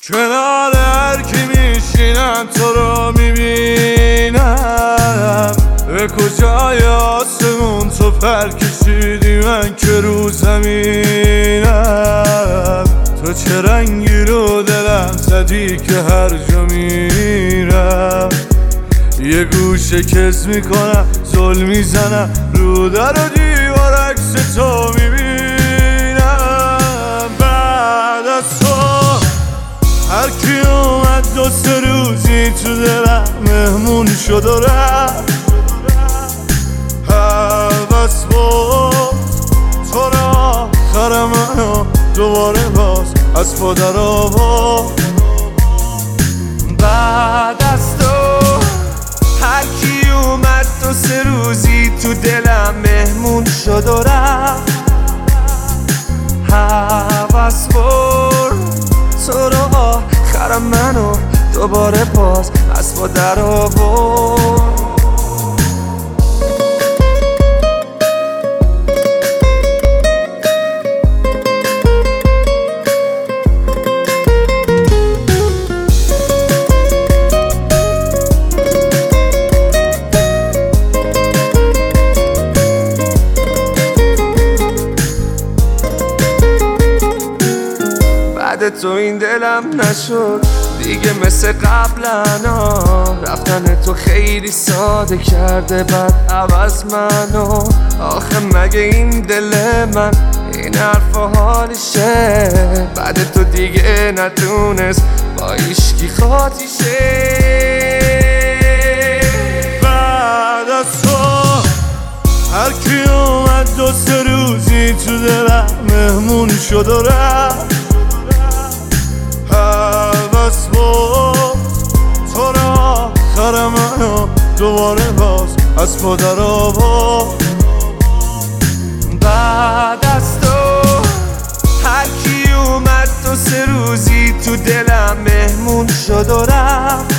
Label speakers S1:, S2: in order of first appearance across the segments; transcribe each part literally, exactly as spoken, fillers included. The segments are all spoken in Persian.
S1: کنار هر کی میشینم تو رو میبینم. به کجای آسمون تو پر کشیدی من که رو زمینم. تو چه رنگی رو دلم زدی که هر جا میرم یه گوشه کز میکنم زل میزنم رو در و دیوار عکس تو میبینم. بعد از تو هر کی اومد دو سه روزی تو دلم مهمون شد و رفت. حوض بود تو را آخر منو دوباره باز از پا در آورد.
S2: بعد از تو هر کی اومد دو سه روزی تو دلم مهمون شد و رفت. هوس برد تو رو آخر منو دوباره باز از پا در آورد. بعد تو این دلم نشد دیگه مثل قبلا. رفتن تو خیلی ساده کرده بعد عوض منو. آخه مگه این دل من این حرف و حالشه؟ بعد تو دیگه نتونست با ایشکی خاطیشه.
S1: بعد از تو هر کی اومد دو سه روزی تو دلم مهمون شد و رفت. حوض بود تو را آخر منو دوباره باز از پا در آورد.
S2: بعد از تو هر کی اومد دو سه روزی تو دلم مهمون شد و رفت.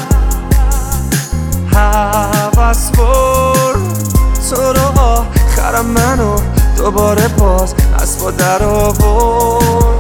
S2: حوض برد تو را آخر منو دوباره باز از پا در آورد.